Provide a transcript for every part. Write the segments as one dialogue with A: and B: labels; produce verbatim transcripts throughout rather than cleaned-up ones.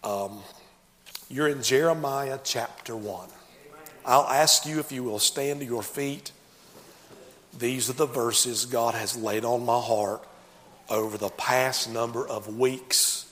A: Um, you're in Jeremiah chapter one. I'll ask you if you will stand to your feet. These are the verses God has laid on my heart over the past number of weeks.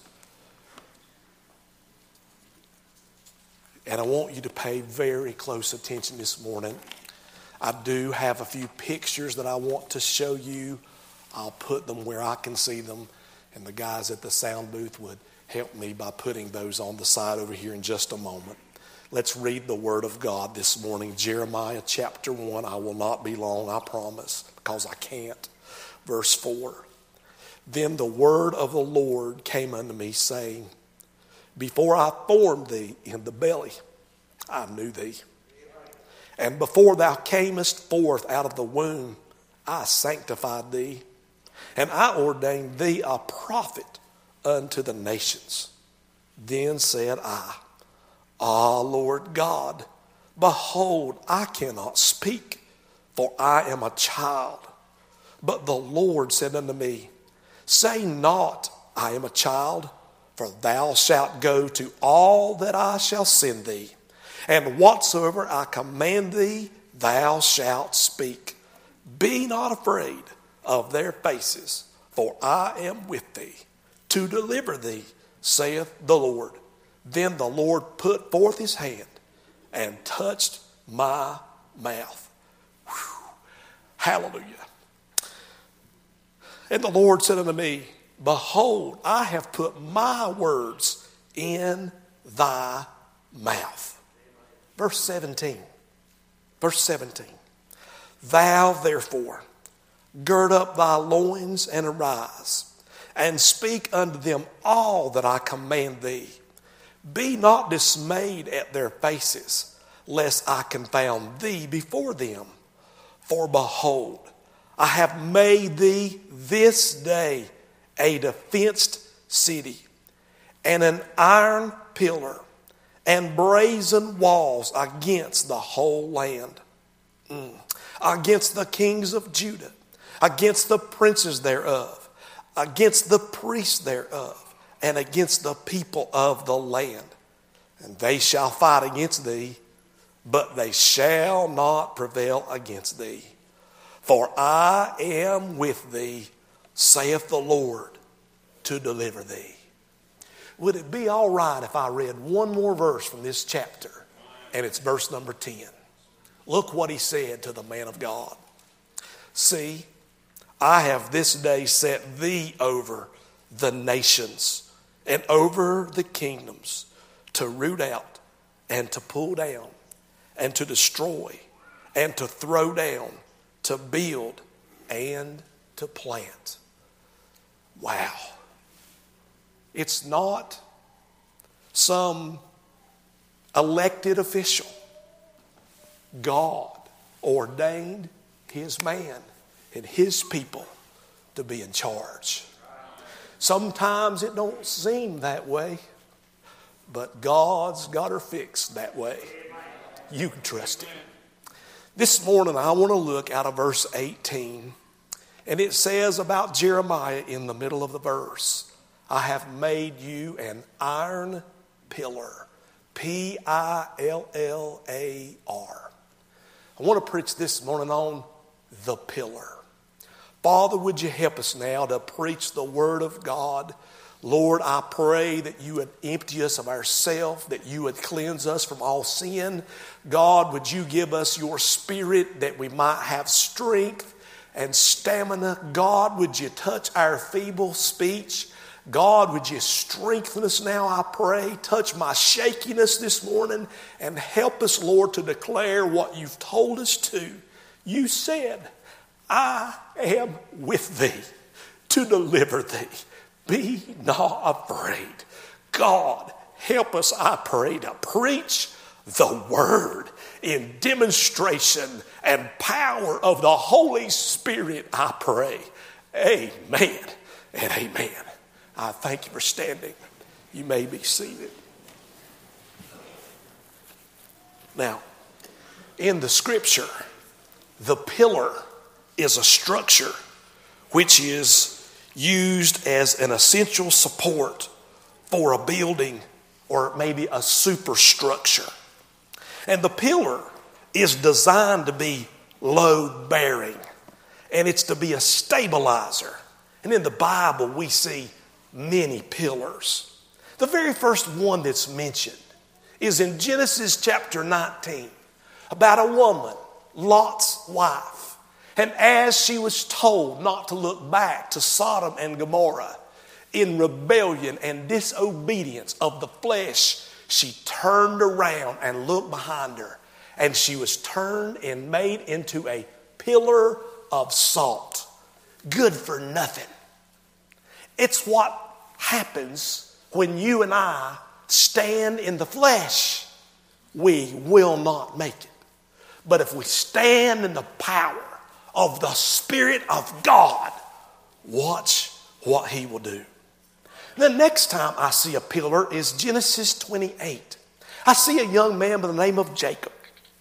A: And I want you to pay very close attention this morning. I do have a few pictures that I want to show you. I'll put them where I can see them. And the guys at the sound booth would help me by putting those on the side over here in just a moment. Let's read the Word of God this morning. Jeremiah chapter one. I will not be long, I promise, because I can't. Verse four. Then the word of the Lord came unto me, saying, Before I formed thee in the belly, I knew thee. And before thou camest forth out of the womb, I sanctified thee. And I ordained thee a prophet unto the nations. Then said I, Ah, Lord God, behold, I cannot speak, for I am a child. But the Lord said unto me, Say not, I am a child, for thou shalt go to all that I shall send thee, and whatsoever I command thee, thou shalt speak. Be not afraid of their faces, for I am with thee, to deliver thee, saith the Lord. Then the Lord put forth his hand and touched my mouth. Whew. Hallelujah. And the Lord said unto me, Behold, I have put my words in thy mouth. Verse seventeen. Verse seventeen. Thou therefore gird up thy loins and arise, and speak unto them all that I command thee. Be not dismayed at their faces, lest I confound thee before them. For behold, I have made thee this day a defenced city, and an iron pillar, and brazen walls against the whole land, mm. against the kings of Judah, against the princes thereof, against the priests thereof, and against the people of the land. And they shall fight against thee, but they shall not prevail against thee. For I am with thee, saith the Lord, to deliver thee. Would it be all right if I read one more verse from this chapter? And it's verse number ten. Look what he said to the man of God. See, I have this day set thee over the nations and over the kingdoms, to root out and to pull down and to destroy and to throw down, to build and to plant. Wow. It's not some elected official. God ordained his man and his people to be in charge. Sometimes it don't seem that way, but God's got her fixed that way. You can trust him. This morning I want to look out of verse eighteen, and it says about Jeremiah in the middle of the verse, I have made you an iron pillar. P I L L A R. I want to preach this morning on the pillar. Father, would you help us now to preach the word of God? Lord, I pray that you would empty us of ourselves, that you would cleanse us from all sin. God, would you give us your spirit that we might have strength and stamina? God, would you touch our feeble speech? God, would you strengthen us now, I pray. Touch my shakiness this morning and help us, Lord, to declare what you've told us to. You said, I am with thee to deliver thee. Be not afraid. God, help us, I pray, to preach the word in demonstration and power of the Holy Spirit, I pray. Amen and amen. I thank you for standing. You may be seated. Now, in the scripture, the pillar is a structure which is used as an essential support for a building or maybe a superstructure. And the pillar is designed to be load-bearing, and it's to be a stabilizer. And in the Bible, we see many pillars. The very first one that's mentioned is in Genesis chapter nineteen, about a woman, Lot's wife. And as she was told not to look back to Sodom and Gomorrah, in rebellion and disobedience of the flesh, she turned around and looked behind her, and she was turned and made into a pillar of salt. Good for nothing. It's what happens when you and I stand in the flesh. We will not make it. But if we stand in the power of the Spirit of God, watch what He will do. The next time I see a pillar is Genesis twenty-eight. I see a young man by the name of Jacob.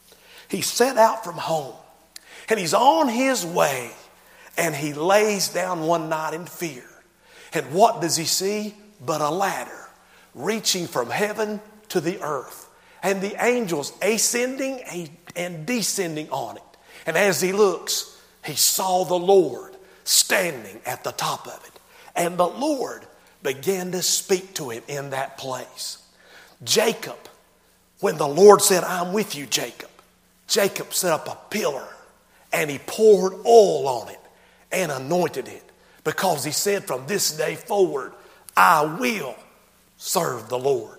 A: He set out from home, and he's on his way, and he lays down one night in fear. And what does he see but a ladder reaching from heaven to the earth, and the angels ascending and descending on it. And as he looks, he saw the Lord standing at the top of it. And the Lord began to speak to him in that place. Jacob, when the Lord said, "I'm with you, Jacob," Jacob set up a pillar, and he poured oil on it and anointed it, because he said, "From this day forward, I will serve the Lord."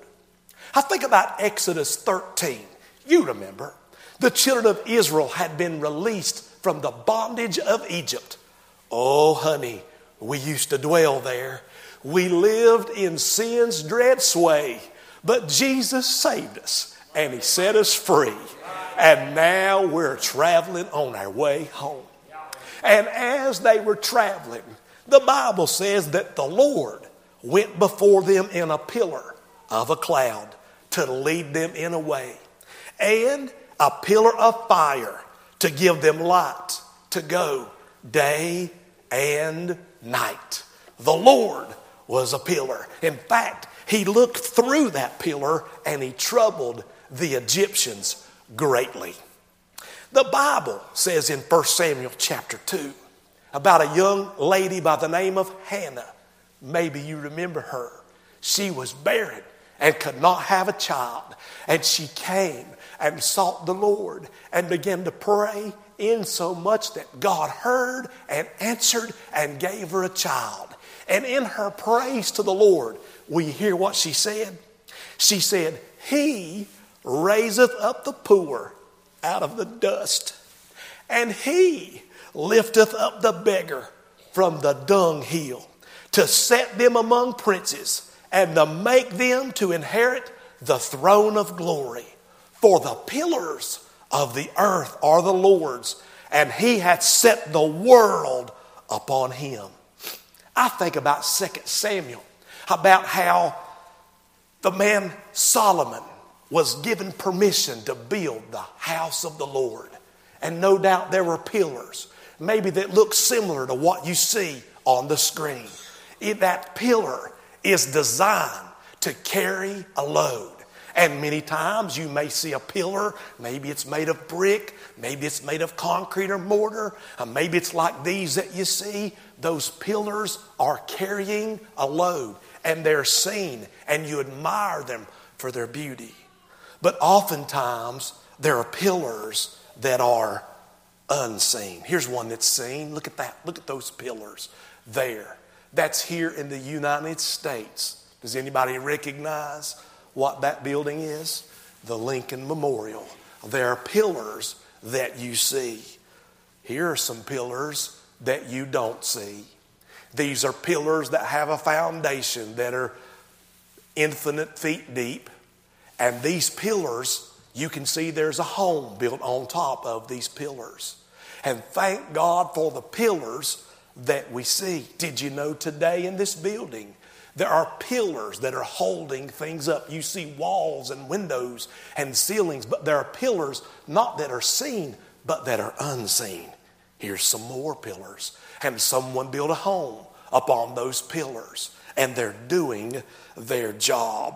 A: I think about Exodus thirteen. You remember, the children of Israel had been released from the bondage of Egypt. Oh, honey, we used to dwell there. We lived in sin's dread sway, but Jesus saved us, and He set us free. And now we're traveling on our way home. And as they were traveling, the Bible says that the Lord went before them in a pillar of a cloud to lead them in a way, and a pillar of fire to give them light to go day and night. The Lord was a pillar. In fact, He looked through that pillar and He troubled the Egyptians greatly. The Bible says in First Samuel chapter two about a young lady by the name of Hannah. Maybe you remember her. She was barren and could not have a child. And she came and sought the Lord and began to pray, in so much that God heard and answered and gave her a child. And in her praise to the Lord, we hear what she said. She said, "He raiseth up the poor out of the dust, and He lifteth up the beggar from the dunghill, to set them among princes, and to make them to inherit the throne of glory. For the pillars of the earth are the Lord's, and He hath set the world upon Him." I think about Second Samuel, about how the man Solomon was given permission to build the house of the Lord. And no doubt there were pillars, maybe that look similar to what you see on the screen. It, that pillar is designed to carry a load. And many times you may see a pillar, maybe it's made of brick, maybe it's made of concrete or mortar, or maybe it's like these that you see. Those pillars are carrying a load, and they're seen, and you admire them for their beauty. But oftentimes there are pillars that are unseen. Here's one that's seen. Look at that. Look at those pillars there. That's here in the United States. Does anybody recognize what that building is? The Lincoln Memorial. There are pillars that you see. Here are some pillars that you don't see. These are pillars that have a foundation that are infinite feet deep. And these pillars, you can see there's a home built on top of these pillars. And thank God for the pillars that we see. Did you know today in this building there are pillars that are holding things up? You see walls and windows and ceilings, but there are pillars not that are seen, but that are unseen. Here's some more pillars. And someone built a home upon those pillars, and they're doing their job.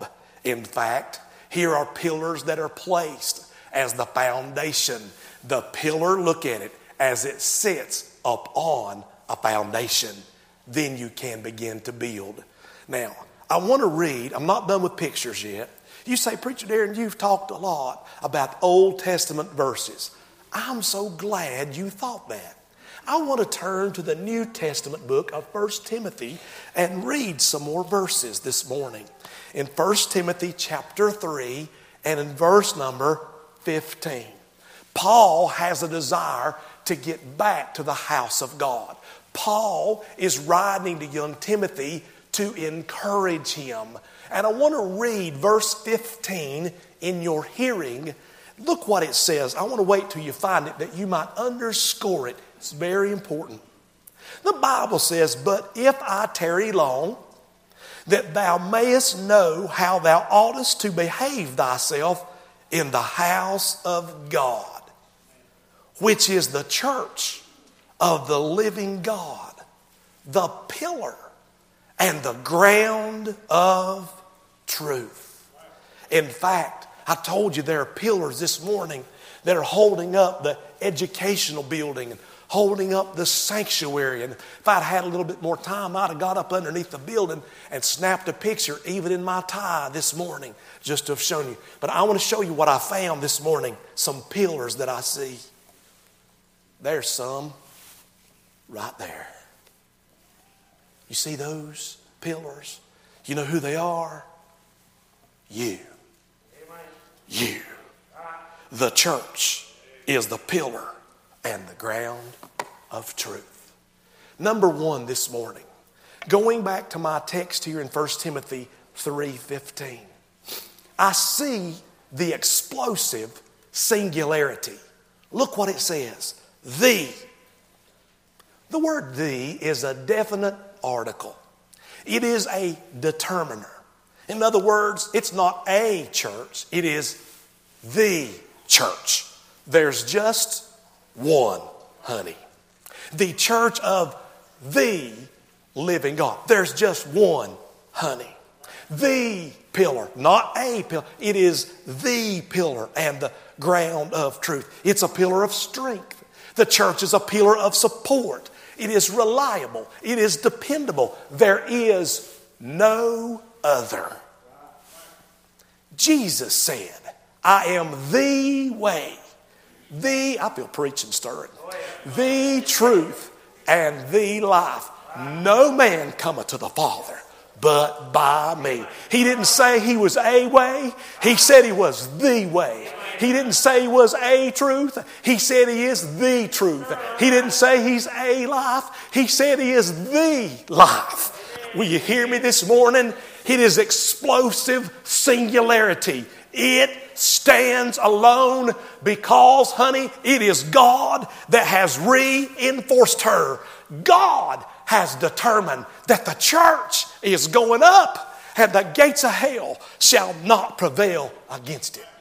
A: In fact, here are pillars that are placed as the foundation. The pillar, look at it, as it sits upon a foundation. Then you can begin to build. Now, I want to read, I'm not done with pictures yet. You say, Preacher Darren, you've talked a lot about Old Testament verses. I'm so glad you thought that. I want to turn to the New Testament book of First Timothy and read some more verses this morning. In First Timothy chapter three and in verse number fifteen. Paul has a desire to get back to the house of God. Paul is writing to young Timothy to encourage him. And I want to read verse fifteen in your hearing. Look what it says. I want to wait till you find it that you might underscore it. It's very important. The Bible says, but if I tarry long, that thou mayest know how thou oughtest to behave thyself in the house of God, which is the church of the living God, the pillar and the ground of truth. In fact, I told you there are pillars this morning that are holding up the educational building and holding up the sanctuary. And if I'd had a little bit more time, I'd have got up underneath the building and snapped a picture, even in my tie this morning, just to have shown you. But I want to show you what I found this morning, some pillars that I see. There's some right there. You see those pillars? You know who they are? You. You. The church is the pillar and the ground of truth. Number one this morning, going back to my text here in First Timothy three fifteen, I see the explosive singularity. Look what it says. The. The word the is a definite article. It is a determiner. In other words, it's not a church. It is the church. There's just one, honey. The church of the living God. There's just one, honey. The pillar, not a pillar. It is the pillar and the ground of truth. It's a pillar of strength. The church is a pillar of support. It is reliable. It is dependable. There is no other. Jesus said, I am the way, the, I feel preaching stirring, the truth and the life. No man cometh to the Father but by me. He didn't say he was a way. He said he was the way. He didn't say he was a truth. He said he is the truth. He didn't say he's a life. He said he is the life. Will you hear me this morning? It is explosive singularity. It stands alone because, honey, it is God that has reinforced her. God has determined that the church is going up and the gates of hell shall not prevail against it.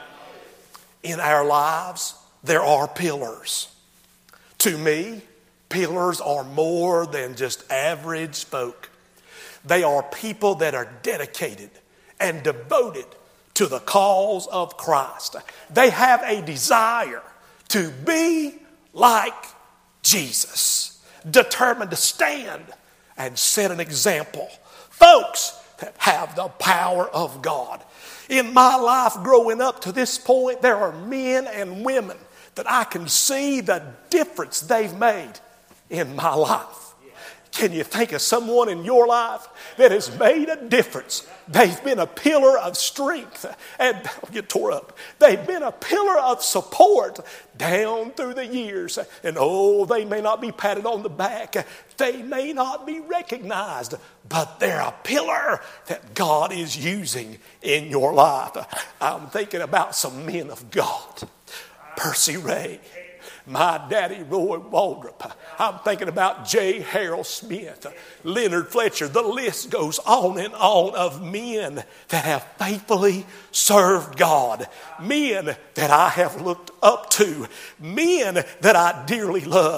A: In our lives, there are pillars. To me, pillars are more than just average folk. They are people that are dedicated and devoted to the cause of Christ. They have a desire to be like Jesus, determined to stand and set an example. Folks that have the power of God. In my life growing up to this point, there are men and women that I can see the difference they've made in my life. Can you think of someone in your life that has made a difference? They've been a pillar of strength and I'll get tore up. They've been a pillar of support down through the years. And oh, they may not be patted on the back. They may not be recognized, but they're a pillar that God is using in your life. I'm thinking about some men of God. Percy Ray. My daddy, Roy Waldrop. I'm thinking about J. Harold Smith, Leonard Fletcher. The list goes on and on of men that have faithfully served God. Men that I have looked up to. Men that I dearly love.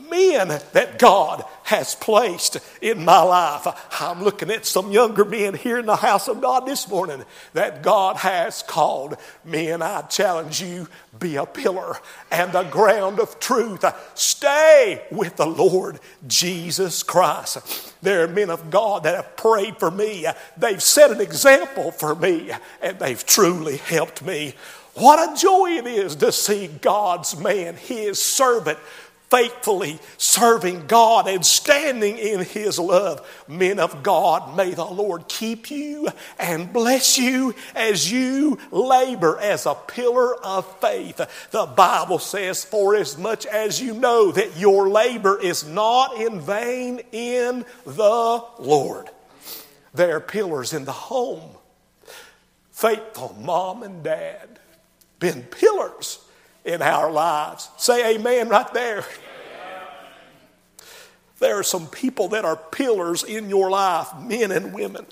A: men that God has placed in my life. I'm looking at some younger men here in the house of God this morning that God has called. Men, I challenge you, be a pillar and a ground of truth. Stay with the Lord Jesus Christ. There are men of God that have prayed for me. They've set an example for me, and they've truly helped me. What a joy it is to see God's man, his servant, faithfully serving God and standing in his love. Men of God, may the Lord keep you and bless you as you labor as a pillar of faith. The Bible says, for as much as you know that your labor is not in vain in the Lord. There are pillars in the home. Faithful mom and dad been pillars in our lives. Say amen right there. There are some people that are pillars in your life, men and women.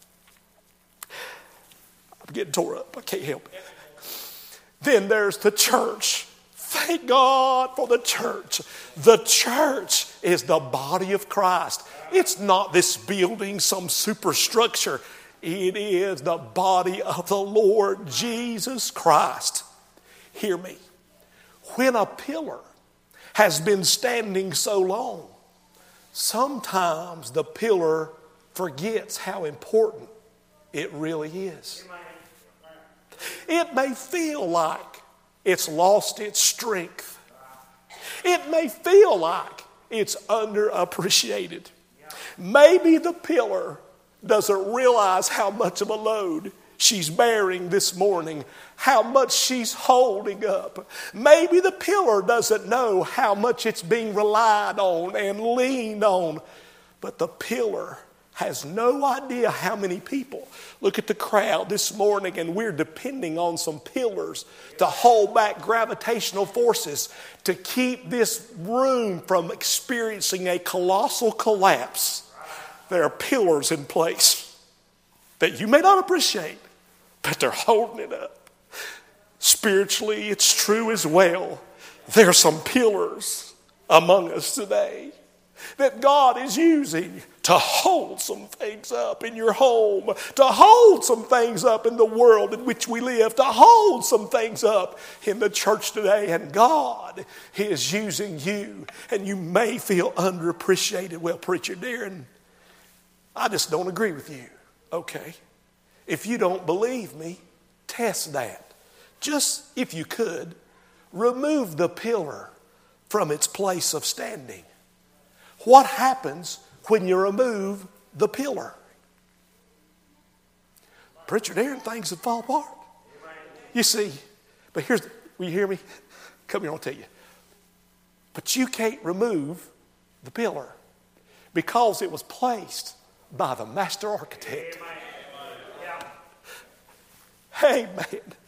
A: I'm getting tore up. I can't help it. Then there's the church. Thank God for the church. The church is the body of Christ. It's not this building, some superstructure. It is the body of the Lord Jesus Christ. Hear me. When a pillar has been standing so long, sometimes the pillar forgets how important it really is. It may feel like it's lost its strength. It may feel like it's underappreciated. Maybe the pillar doesn't realize how much of a load she's bearing this morning, how much she's holding up. Maybe the pillar doesn't know how much it's being relied on and leaned on, but the pillar has no idea how many people. Look at the crowd this morning, and we're depending on some pillars to hold back gravitational forces to keep this room from experiencing a colossal collapse. There are pillars in place that you may not appreciate, but they're holding it up. Spiritually, it's true as well. There are some pillars among us today that God is using to hold some things up in your home, to hold some things up in the world in which we live, to hold some things up in the church today. And God is using you, and you may feel underappreciated. Well, preacher Darren, I just don't agree with you. Okay. If you don't believe me, test that. Just, if you could, remove the pillar from its place of standing. What happens when you remove the pillar? Preacher Darren, things would fall apart. You see, but here's, will you hear me? Come here, I'll tell you. But you can't remove the pillar because it was placed by the master architect. Amen.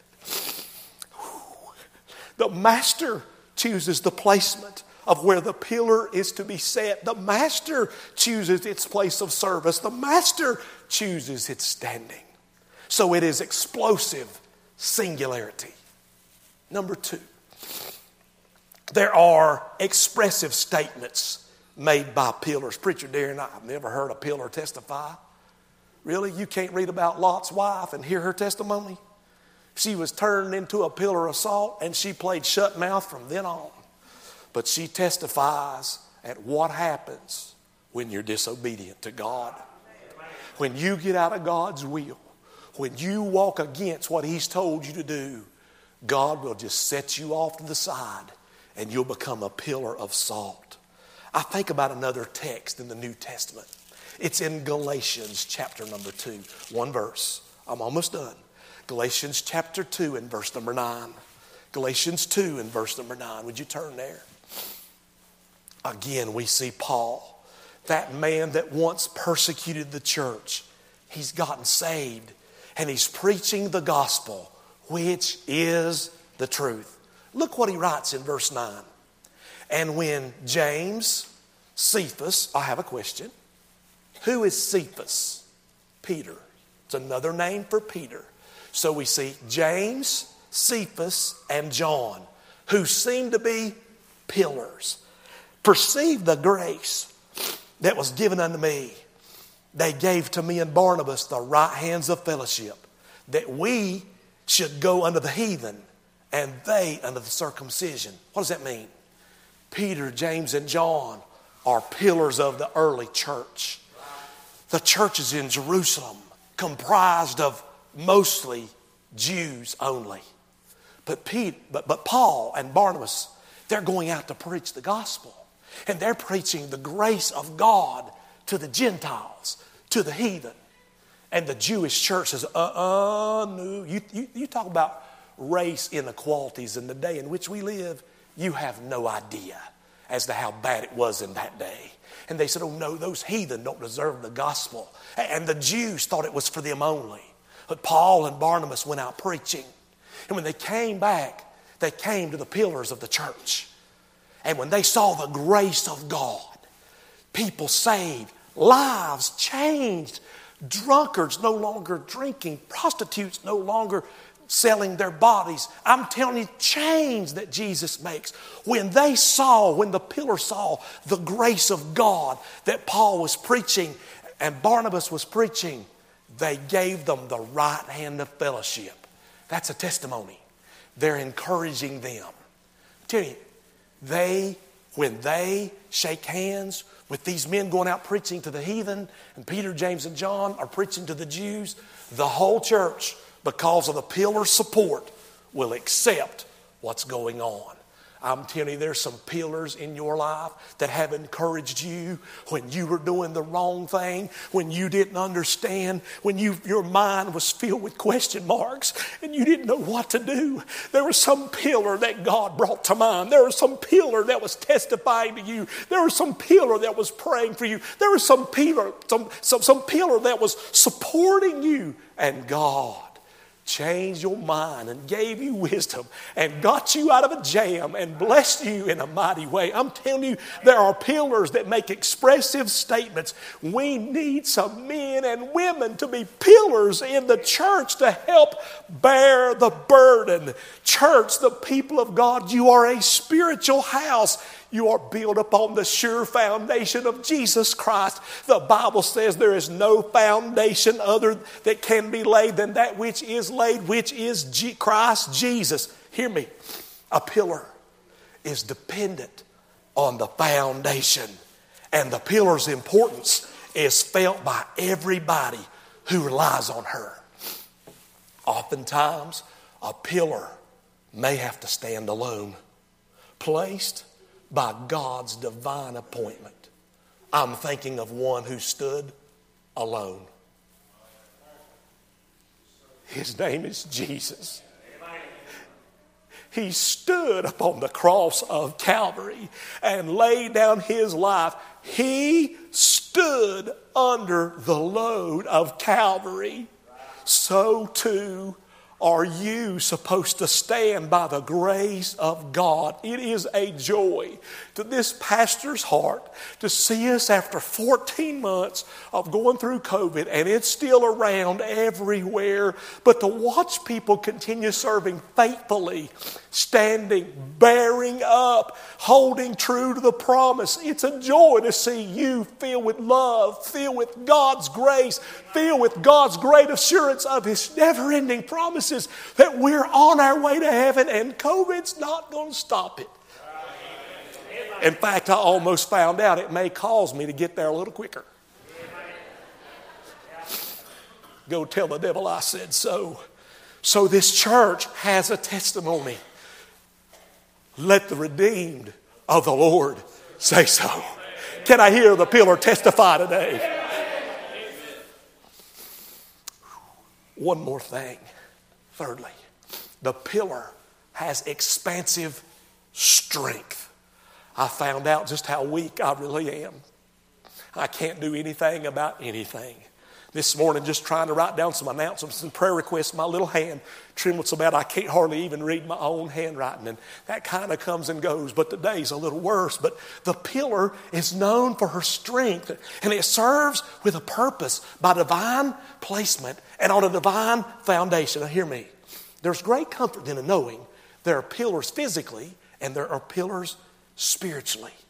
A: The master chooses the placement of where the pillar is to be set. The master chooses its place of service. The master chooses its standing. So it is explosive singularity. Number two, there are expressive statements made by pillars. Preacher Darren, I've never heard a pillar testify. Really? You can't read about Lot's wife and hear her testimony? She was turned into a pillar of salt, and she played shut mouth from then on. But she testifies at what happens when you're disobedient to God. When you get out of God's will, when you walk against what He's told you to do, God will just set you off to the side, and you'll become a pillar of salt. I think about another text in the New Testament. It's in Galatians chapter number two. One verse. I'm almost done. Galatians chapter two and verse number nine. Galatians two and verse number nine. Would you turn there? Again, we see Paul, that man that once persecuted the church. He's gotten saved, and he's preaching the gospel, which is the truth. Look what he writes in verse nine. And when James, Cephas, I have a question. Who is Cephas? Peter. It's another name for Peter. So we see James, Cephas, and John, who seem to be pillars. perceive the grace that was given unto me. They gave to me and Barnabas the right hands of fellowship, that we should go unto the heathen and they unto the circumcision. What does that mean? Peter, James, and John are pillars of the early church. The church is in Jerusalem, comprised of mostly Jews only. But, Pete, but, but Paul and Barnabas, they're going out to preach the gospel. And they're preaching the grace of God to the Gentiles, to the heathen. And the Jewish church says, uh-uh, no. You, you, you talk about race inequalities in the day in which we live, you have no idea as to how bad it was in that day. And they said, oh no, those heathen don't deserve the gospel. And the Jews thought it was for them only. But Paul and Barnabas went out preaching. And when they came back, they came to the pillars of the church. And when they saw the grace of God, people saved, lives changed, drunkards no longer drinking, prostitutes no longer selling their bodies. I'm telling you, change that Jesus makes. When they saw, when the pillar saw the grace of God that Paul was preaching and Barnabas was preaching, they gave them the right hand of fellowship. That's a testimony. They're encouraging them. I'm telling you, they, when they shake hands with these men going out preaching to the heathen, and Peter, James, and John are preaching to the Jews, the whole church, because of the pillar's support, will accept what's going on. I'm telling you, there's some pillars in your life that have encouraged you when you were doing the wrong thing, when you didn't understand, when you, your mind was filled with question marks and you didn't know what to do. There was some pillar that God brought to mind. There was some pillar that was testifying to you. There was some pillar that was praying for you. There was some pillar, some, some, some pillar that was supporting you. And God changed your mind and gave you wisdom and got you out of a jam and blessed you in a mighty way. I'm telling you, there are pillars that make expressive statements. We need some men and women to be pillars in the church to help bear the burden. Church, the people of God, you are a spiritual house. You are built upon the sure foundation of Jesus Christ. The Bible says there is no foundation other that can be laid than that which is laid, which is G- Christ Jesus. Hear me. A pillar is dependent on the foundation. And the pillar's importance is felt by everybody who relies on her. Oftentimes, a pillar may have to stand alone, placed by God's divine appointment. I'm thinking of one who stood alone. His name is Jesus. He stood upon the cross of Calvary and laid down his life. He stood under the load of Calvary. So too are you supposed to stand by the grace of God. It is a joy to this pastor's heart to see us after fourteen months of going through COVID, and it's still around everywhere, but to watch people continue serving faithfully, standing, bearing up, holding true to the promise. It's a joy to see you filled with love, filled with God's grace, filled with God's great assurance of his never-ending promises that we're on our way to heaven and COVID's not going to stop it. In fact, I almost found out it may cause me to get there a little quicker. Go tell the devil I said so. So this church has a testimony. Let the redeemed of the Lord say so. Can I hear the pillar testify today? One more thing. Thirdly, the pillar has expansive strength. I found out just how weak I really am. I can't do anything about anything. This morning, just trying to write down some announcements and prayer requests, my little hand trembled so bad I can't hardly even read my own handwriting. And that kind of comes and goes, but today's a little worse. But the pillar is known for her strength, and it serves with a purpose by divine placement and on a divine foundation. Now hear me. There's great comfort in knowing there are pillars physically and there are pillars spiritually.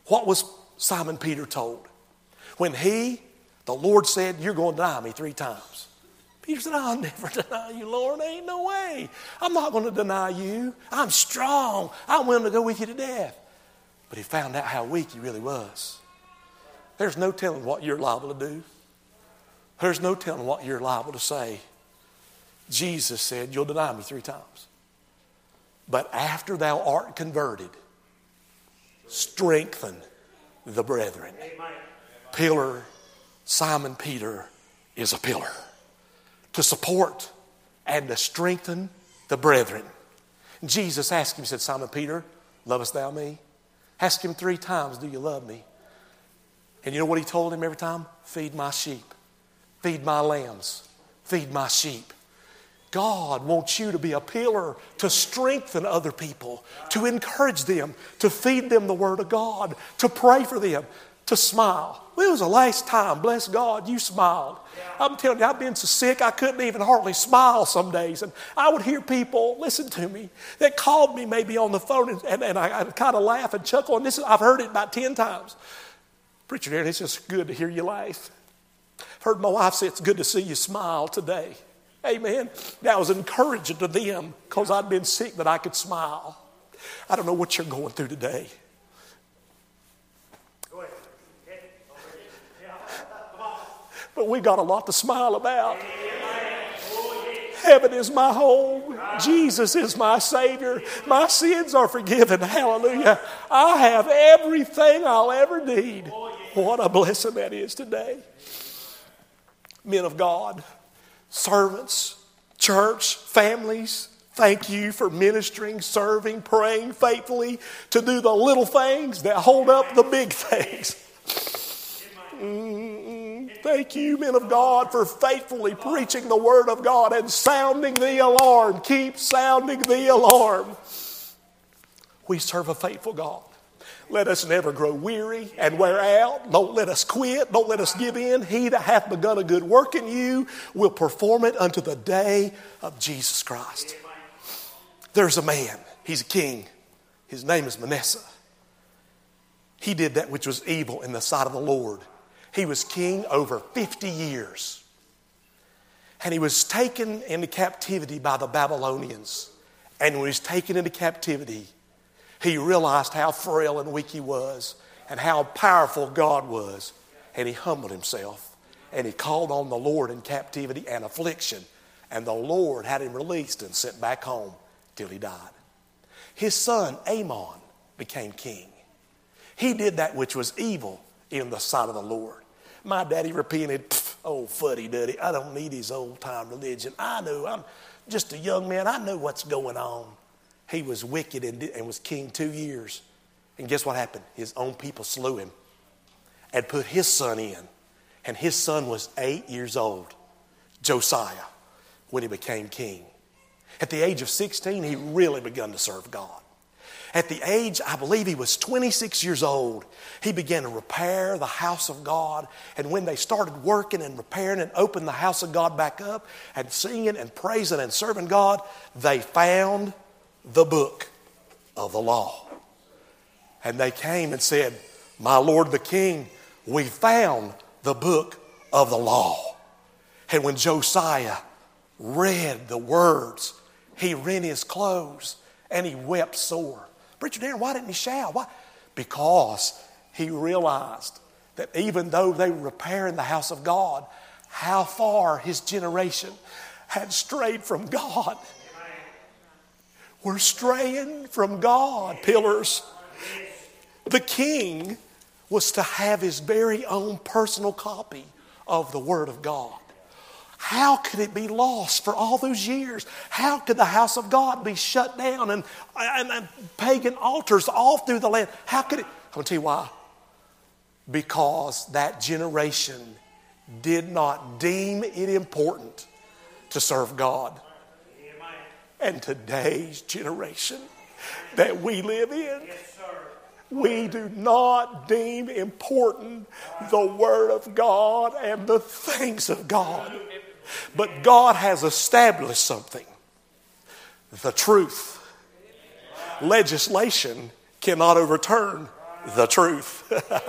A: What was Simon Peter told? When he, the Lord said, you're going to deny me three times. Peter said, I'll never deny you, Lord. Ain't no way. I'm not going to deny you. I'm strong. I'm willing to go with you to death. But he found out how weak he really was. There's no telling what you're liable to do. There's no telling what you're liable to say. Jesus said, you'll deny me three times. But after thou art converted, strengthen the brethren. Pillar, Simon Peter is a pillar to support and to strengthen the brethren. Jesus asked him, he said, Simon Peter, lovest thou me? Ask him three times, do you love me? And you know what he told him every time? Feed my sheep. Feed my lambs. Feed my sheep. God wants you to be a pillar to strengthen other people, to encourage them, to feed them the Word of God, to pray for them, to smile. When was the last time, bless God, you smiled? I'm telling you, I've been so sick I couldn't even hardly smile some days. And I would hear people, listen to me, that called me maybe on the phone, and, and, and I, I'd kind of laugh and chuckle. And this is, I've heard it about ten times. Preacher Darren, it's just good to hear you laugh. I've heard my wife say it's good to see you smile today. Amen. That was encouraging to them because I'd been sick that I could smile. I don't know what you're going through today. But we got a lot to smile about. Heaven is my home. Jesus is my Savior. My sins are forgiven. Hallelujah. I have everything I'll ever need. What a blessing that is today. Men of God, servants, church, families, thank you for ministering, serving, praying faithfully to do the little things that hold up the big things. Mm-mm. Thank you, men of God, for faithfully preaching the Word of God and sounding the alarm. Keep sounding the alarm. We serve a faithful God. Let us never grow weary and wear out. Don't let us quit. Don't let us give in. He that hath begun a good work in you will perform it unto the day of Jesus Christ. There's a man. He's a king. His name is Manasseh. He did that which was evil in the sight of the Lord. He was king over fifty years. And he was taken into captivity by the Babylonians. And when he was taken into captivity, he realized how frail and weak he was and how powerful God was. And he humbled himself. And he called on the Lord in captivity and affliction. And the Lord had him released and sent back home till he died. His son Amon became king. He did that which was evil in the sight of the Lord. My daddy repented, oh fuddy-duddy, I don't need his old-time religion. I know, I'm just a young man. I know what's going on. He was wicked and, and was king two years. And guess what happened? His own people slew him and put his son in. And his son was eight years old, Josiah, when he became king. At the age of sixteen, he really begun to serve God. At the age, I believe he was twenty-six years old, he began to repair the house of God. And when they started working and repairing and opened the house of God back up and singing and praising and serving God, they found the book of the law. And they came and said, my Lord the King, we found the book of the law. And when Josiah read the words, he rent his clothes and he wept sore. Preacher Darren, why didn't he shout? Why? Because he realized that even though they were repairing the house of God, how far his generation had strayed from God. We're straying from God, pillars. The king was to have his very own personal copy of the Word of God. How could it be lost for all those years? How could the house of God be shut down and, and, and pagan altars all through the land? How could it? I'm going to tell you why. Because that generation did not deem it important to serve God. And today's generation that we live in, we do not deem important the Word of God and the things of God. But God has established something. The truth. Legislation cannot overturn the truth.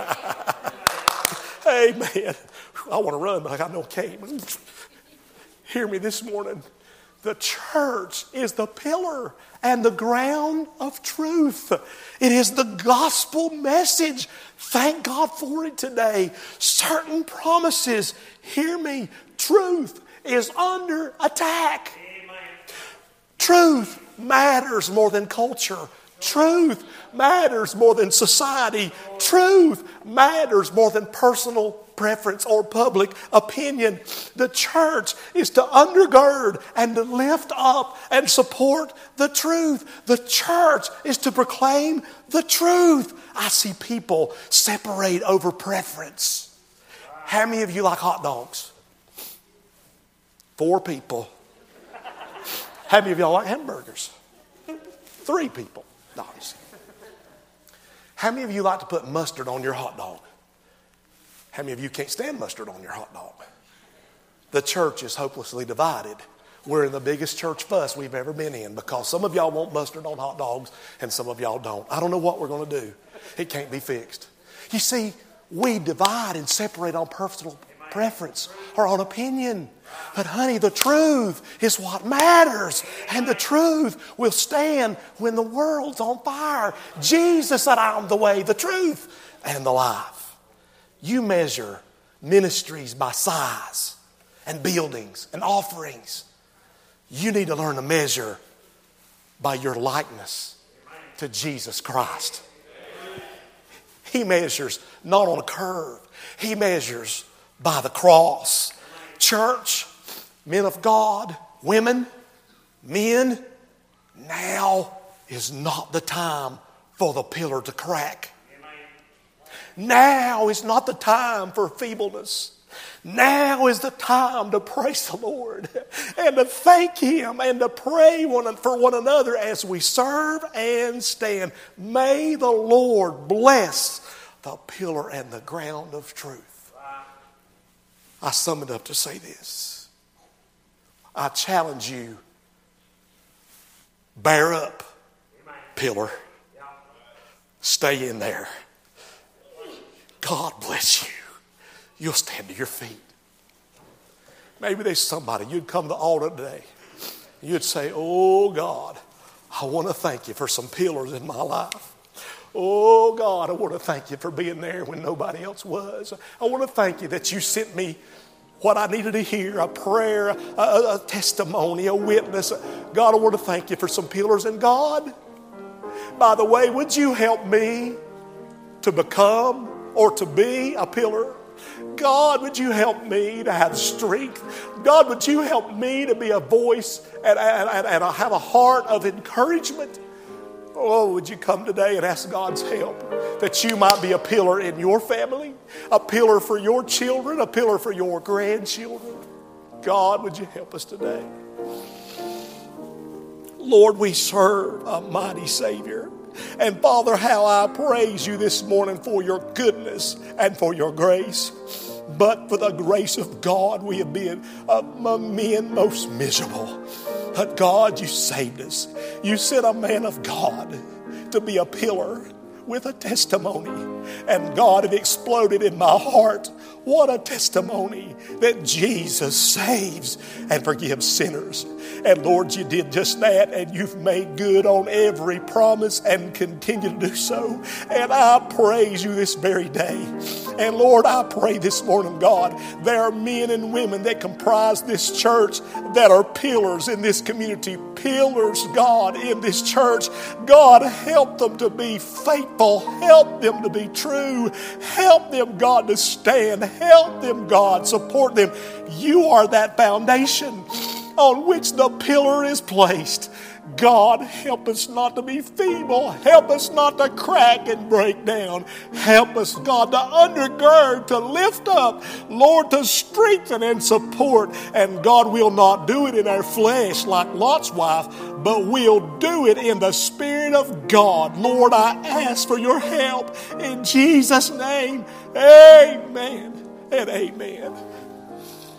A: Amen. I want to run, but I know I can't. Hear me this morning. The church is the pillar and the ground of truth. It is the gospel message. Thank God for it today. Certain promises. Hear me. Truth is under attack. Amen. Truth matters more than culture. Truth matters more than society. Truth matters more than personal preference or public opinion. The church is to undergird and to lift up and support the truth. The church is to proclaim the truth. I see people separate over preference. How many of you like hot dogs? Four people. How many of y'all like hamburgers? Three people. No, how many of you like to put mustard on your hot dog? How many of you can't stand mustard on your hot dog? The church is hopelessly divided. We're in the biggest church fuss we've ever been in because some of y'all want mustard on hot dogs and some of y'all don't. I don't know what we're going to do. It can't be fixed. You see, we divide and separate on personal preference or on opinion. But honey, the truth is what matters. And the truth will stand when the world's on fire. Jesus said, I'm the way, the truth, and the life. You measure ministries by size and buildings and offerings. You need to learn to measure by your likeness to Jesus Christ. He measures not on a curve. He measures by the cross. Church, men of God, women, men, now is not the time for the pillar to crack. Now is not the time for feebleness. Now is the time to praise the Lord and to thank Him and to pray one for one another as we serve and stand. May the Lord bless the pillar and the ground of truth. I summoned up to say this. I challenge you, bear up, pillar. Stay in there. God bless you. You'll stand to your feet. Maybe there's somebody, you'd come to the altar today. You'd say, oh God, I want to thank you for some pillars in my life. Oh God, I want to thank you for being there when nobody else was. I want to thank you that you sent me what I needed to hear, a prayer, a, a testimony, a witness. God, I want to thank you for some pillars. And God, by the way, would you help me to become or to be a pillar? God, would you help me to have strength? God, would you help me to be a voice and, and, and, and have a heart of encouragement? Oh, would you come today and ask God's help that you might be a pillar in your family, a pillar for your children, a pillar for your grandchildren? God, would you help us today? Lord, we serve a mighty Savior. And Father, how I praise you this morning for your goodness and for your grace. But for the grace of God, we have been among men most miserable. But God, you saved us. You sent a man of God to be a pillar with a testimony. And God, it exploded in my heart. What a testimony that Jesus saves and forgives sinners. And Lord, you did just that, and you've made good on every promise and continue to do so. And I praise you this very day. And Lord, I pray this morning, God, there are men and women that comprise this church that are pillars in this community. Pillars, God, in this church. God, help them to be faithful. Help them to be true. Help them, God, to stand. Help them, God. Support them. You are that foundation on which the pillar is placed. God, help us not to be feeble. Help us not to crack and break down. Help us, God, to undergird, to lift up, Lord, to strengthen and support. And God, we'll not do it in our flesh like Lot's wife, but we'll do it in the Spirit of God. Lord, I ask for your help in Jesus' name. Amen and amen.